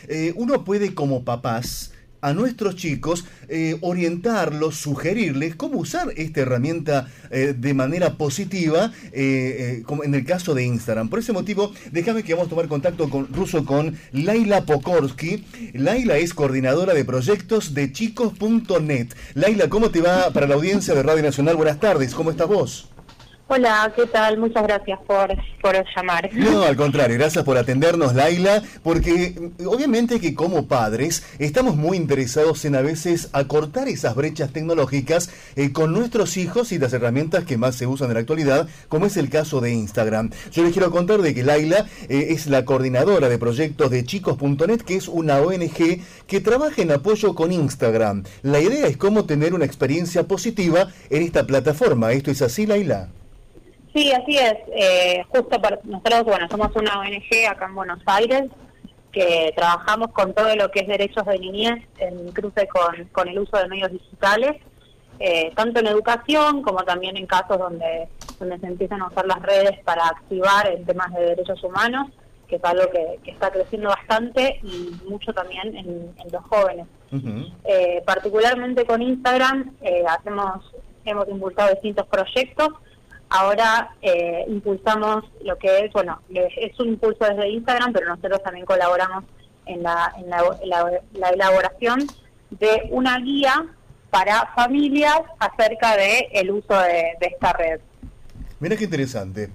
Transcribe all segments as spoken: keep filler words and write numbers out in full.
eh, uno puede como papás a nuestros chicos eh, orientarlos, sugerirles cómo usar esta herramienta eh, de manera positiva, eh, eh, como en el caso de Instagram. Por ese motivo, déjame que vamos a tomar contacto con Russo con Laila Pokorsky. Laila es coordinadora de proyectos de chicos punto net. Laila, ¿cómo te va para la audiencia de Radio Nacional? Buenas tardes, ¿cómo estás vos? Hola, ¿qué tal? Muchas gracias por, por llamar. No, al contrario, gracias por atendernos, Laila, porque obviamente que como padres estamos muy interesados en a veces acortar esas brechas tecnológicas eh, con nuestros hijos y las herramientas que más se usan en la actualidad, como es el caso de Instagram. Yo les quiero contar de que Laila eh, es la coordinadora de proyectos de chicos punto net, que es una O N G que trabaja en apoyo con Instagram. La idea es cómo tener una experiencia positiva en esta plataforma. ¿Esto es así, Laila? Sí, así es. Eh, justo para nosotros, bueno, somos una O N G acá en Buenos Aires que trabajamos con todo lo que es derechos de niñez en cruce con, con el uso de medios digitales, eh, tanto en educación como también en casos donde, donde se empiezan a usar las redes para activar en temas de derechos humanos, que es algo que, que está creciendo bastante y mucho también en, en los jóvenes. Uh-huh. Eh, particularmente con Instagram eh, hacemos hemos impulsado distintos proyectos. Ahora eh, impulsamos lo que es, bueno, es un impulso desde Instagram, pero nosotros también colaboramos en la, en la, en la, la elaboración de una guía para familias acerca de el uso de, de esta red. Mira qué interesante.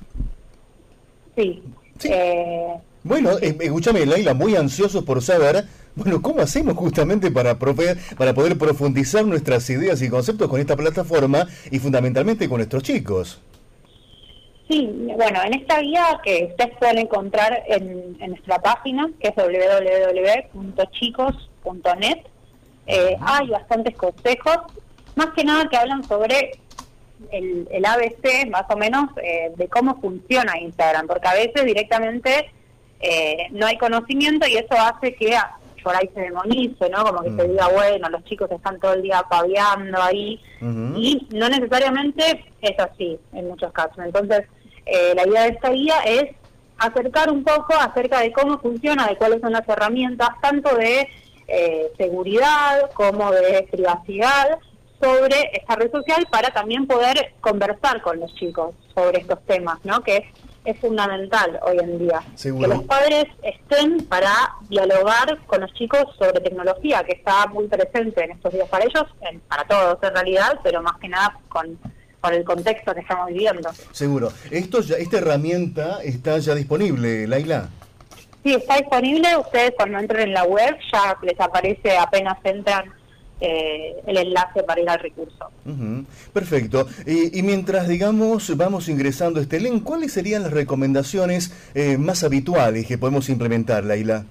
Sí. sí. Eh, bueno, eh, escúchame, Laila, muy ansiosos por saber, bueno, ¿cómo hacemos justamente para, profe- para poder profundizar nuestras ideas y conceptos con esta plataforma y fundamentalmente con nuestros chicos? Sí, bueno, en esta guía que ustedes pueden encontrar en, en nuestra página, que es doble u doble u doble u punto chicos punto net, eh, hay bastantes consejos, más que nada que hablan sobre el, el A B C, más o menos, eh, de cómo funciona Instagram, porque a veces directamente eh, no hay conocimiento y eso hace que por ahí se demonice, ¿no? Como que mm. se diga, bueno, los chicos están todo el día paviando ahí, uh-huh. y no necesariamente es así en muchos casos. Entonces, eh, la idea de esta guía es acercar un poco acerca de cómo funciona, de cuáles son las herramientas, tanto de eh, seguridad como de privacidad, sobre esta red social, para también poder conversar con los chicos sobre estos temas, ¿no? Que es es fundamental hoy en día. ¿Seguro? Que los padres estén para dialogar con los chicos sobre tecnología, que está muy presente en estos días para ellos, en, para todos en realidad, pero más que nada con, con el contexto que estamos viviendo. Seguro. Esto ya, esta herramienta está ya disponible, Laila. Sí, está disponible. Ustedes cuando entren en la web ya les aparece apenas entran Eh, el enlace para ir al recurso. Uh-huh. Perfecto. Y, y mientras, digamos, vamos ingresando a este link, ¿cuáles serían las recomendaciones eh, más habituales que podemos implementar, Laila?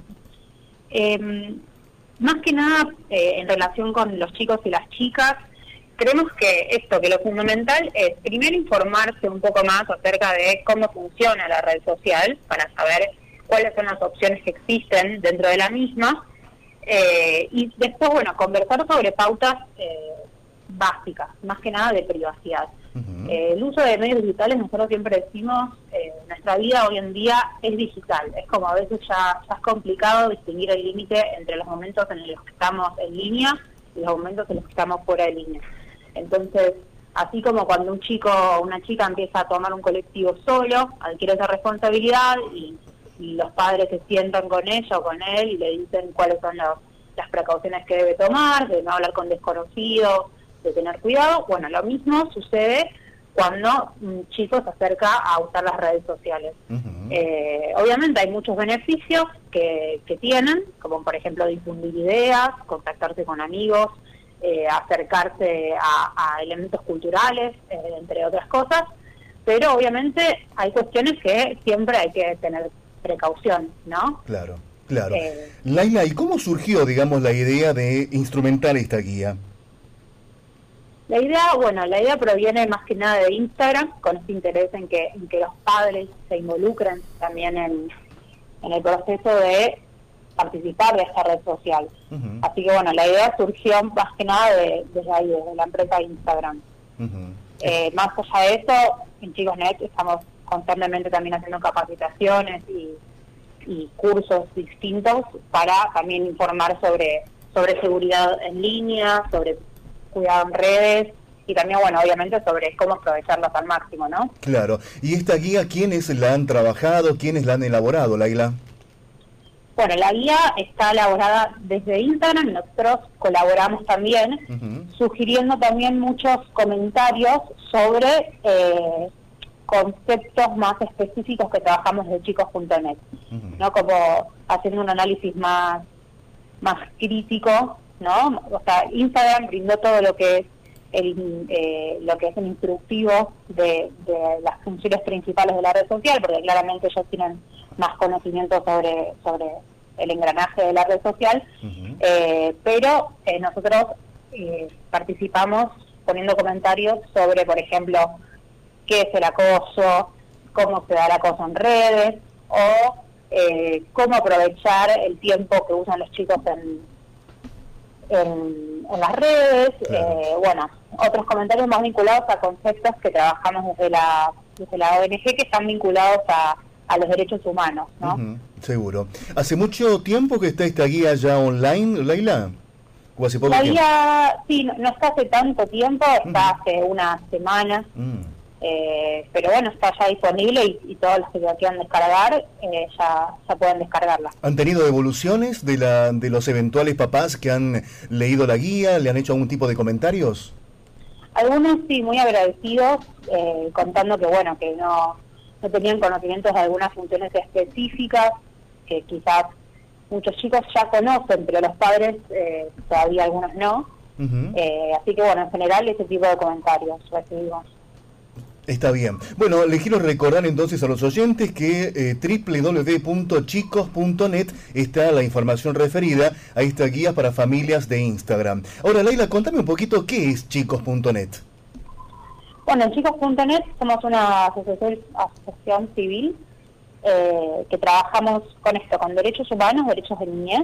Eh, más que nada, eh, en relación con los chicos y las chicas, creemos que esto, que lo fundamental es primero informarse un poco más acerca de cómo funciona la red social, para saber cuáles son las opciones que existen dentro de la misma. Eh, y después, bueno, conversar sobre pautas eh, básicas, más que nada de privacidad. Uh-huh. Eh, el uso de medios digitales, nosotros siempre decimos, eh, nuestra vida hoy en día es digital. Es como a veces ya, ya es complicado distinguir el límite entre los momentos en los que estamos en línea y los momentos en los que estamos fuera de línea. Entonces, así como cuando un chico o una chica empieza a tomar un colectivo solo, adquiere esa responsabilidad y y los padres se sientan con ella o con él y le dicen cuáles son los, las precauciones que debe tomar, de no hablar con desconocidos, de tener cuidado. Bueno, lo mismo sucede cuando un chico se acerca a usar las redes sociales. Uh-huh. Eh, obviamente hay muchos beneficios que, que tienen, como por ejemplo difundir ideas, contactarse con amigos, eh, acercarse a, a elementos culturales, eh, entre otras cosas, pero obviamente hay cuestiones que siempre hay que tener precaución, ¿no? Claro, claro. Eh, Laila, ¿y cómo surgió, digamos, la idea de instrumentar esta guía? La idea, bueno, la idea proviene más que nada de Instagram, con este interés en que, en que los padres se involucren también en, en el proceso de participar de esta red social. Uh-huh. Así que, bueno, la idea surgió más que nada de, desde ahí, desde la empresa de Instagram. Uh-huh. Eh, más allá de eso, en Chicos punto net estamos constantemente también haciendo capacitaciones y, y cursos distintos para también informar sobre, sobre seguridad en línea, sobre cuidado en redes y también, bueno, obviamente sobre cómo aprovecharlos al máximo, ¿no? Claro. ¿Y esta guía quiénes la han trabajado, quiénes la han elaborado, Laila? Bueno, la guía está elaborada desde Instagram, nosotros colaboramos también, uh-huh. sugiriendo también muchos comentarios sobre eh, conceptos más específicos que trabajamos de chicos punto net, uh-huh. ¿no? Como haciendo un análisis más, más crítico, ¿no? O sea, Instagram brindó todo lo que es el eh, lo que es el instructivo de, de las funciones principales de la red social, porque claramente ellos tienen más conocimiento sobre sobre el engranaje de la red social, uh-huh. eh, pero eh, nosotros eh, participamos poniendo comentarios sobre, por ejemplo, qué es el acoso, cómo se da el acoso en redes, o eh, cómo aprovechar el tiempo que usan los chicos en, en, en las redes, claro. eh, bueno, otros comentarios más vinculados a conceptos que trabajamos desde la, desde la O N G que están vinculados a a los derechos humanos, ¿no? Uh-huh, seguro. ¿Hace mucho tiempo que está esta guía ya online, Laila? ¿O hace poco La tiempo? guía, sí, no, no está hace tanto tiempo, está uh-huh. hace unas semanas, uh-huh. eh, pero bueno, está ya disponible y, y todos los que la quieran descargar eh, ya, ya pueden descargarla. ¿Han tenido evoluciones de, la, de los eventuales papás que han leído la guía? ¿Le han hecho algún tipo de comentarios? Algunos sí, muy agradecidos, eh, contando que bueno, que no... no tenían conocimientos de algunas funciones específicas que quizás muchos chicos ya conocen, pero los padres eh, todavía algunos no. Uh-huh. Eh, así que bueno, en general ese tipo de comentarios recibimos. Está bien. Bueno, les quiero recordar entonces a los oyentes que eh, doble u doble u doble u punto chicos punto net está la información referida a esta guía para familias de Instagram. Ahora, Laila, contame un poquito qué es chicos punto net. Bueno, en chicos punto net somos una asociación, asociación civil eh, que trabajamos con esto, con derechos humanos, derechos de niñez,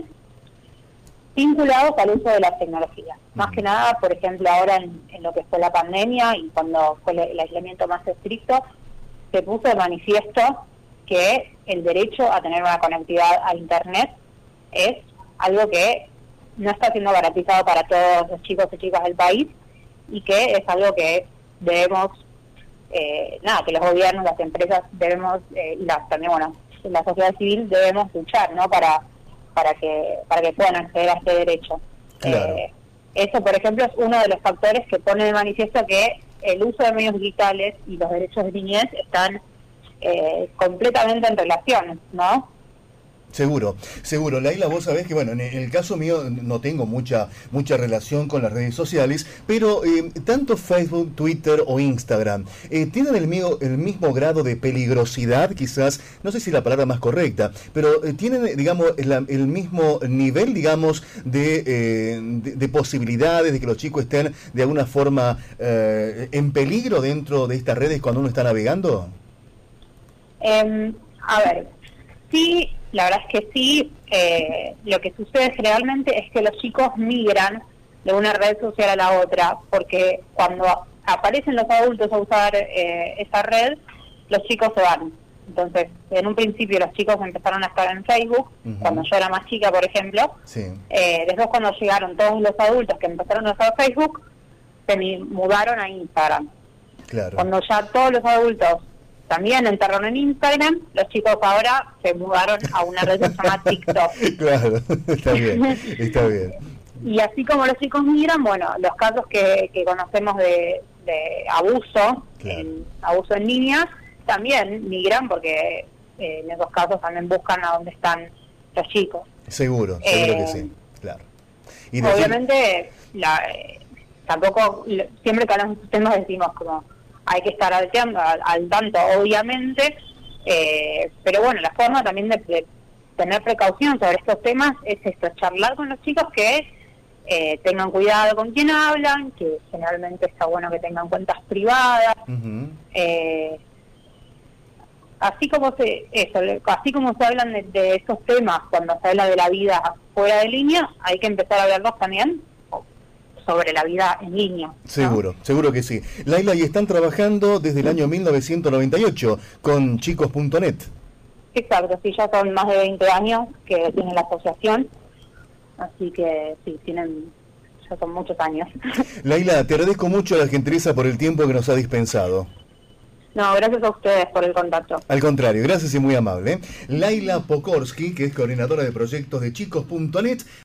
vinculados al uso de la tecnología. Uh-huh. Más que nada, por ejemplo, ahora en, en lo que fue la pandemia y cuando fue el, el aislamiento más estricto, se puso de manifiesto que el derecho a tener una conectividad a Internet es algo que no está siendo garantizado para todos los chicos y chicas del país y que es algo que debemos, eh, nada, que los gobiernos, las empresas debemos, eh, y las, también, bueno, la sociedad civil debemos luchar, ¿no? Para para que para que puedan acceder a este derecho. Claro. Eh, eso, por ejemplo, es uno de los factores que pone de manifiesto que el uso de medios digitales y los derechos de niñez están eh, completamente en relación, ¿no? Seguro, seguro. Laila, vos sabés que, bueno, en el caso mío no tengo mucha mucha relación con las redes sociales, pero eh, tanto Facebook, Twitter o Instagram, eh, ¿tienen el, mío, el mismo grado de peligrosidad, quizás? No sé si es la palabra más correcta, pero eh, ¿tienen, digamos, el, el mismo nivel, digamos, de, eh, de, de posibilidades de que los chicos estén de alguna forma eh, en peligro dentro de estas redes cuando uno está navegando? Eh, a ver, sí... La verdad es que sí, eh, lo que sucede generalmente es que los chicos migran de una red social a la otra, porque cuando aparecen los adultos a usar eh, esa red, los chicos se van. Entonces, en un principio los chicos empezaron a estar en Facebook, uh-huh. cuando yo era más chica, por ejemplo. Sí. Eh, después cuando llegaron todos los adultos que empezaron a usar Facebook, se mudaron a Instagram. Claro. Cuando ya todos los adultos también entraron en Instagram, los chicos ahora se mudaron a una red que se llama TikTok. Claro, está bien, está bien. Y así como los chicos migran, bueno, los casos que, que conocemos de, de abuso, claro. en, abuso en líneas, también migran porque eh, en esos casos también buscan a dónde están los chicos. Seguro, seguro eh, que sí, claro. Y decir... Obviamente, la, eh, tampoco, siempre que hablamos de estos temas decimos como... hay que estar al, al, al tanto, obviamente, eh, pero bueno, la forma también de, de tener precaución sobre estos temas es esto, charlar con los chicos que eh, tengan cuidado con quién hablan, que generalmente está bueno que tengan cuentas privadas, uh-huh. eh, así como se eso, así como se hablan de, de esos temas cuando se habla de la vida fuera de línea, hay que empezar a hablarlos también sobre la vida en línea, ¿no? Seguro, seguro que sí. Laila, y están trabajando desde el año mil novecientos noventa y ocho con chicos punto net. Exacto, sí, ya son más de veinte años que tienen la asociación, así que sí, tienen, ya son muchos años. Laila, te agradezco mucho la gentileza por el tiempo que nos ha dispensado. No, gracias a ustedes por el contacto. Al contrario, gracias y muy amable. Laila Pokorsky, que es coordinadora de proyectos de chicos punto net.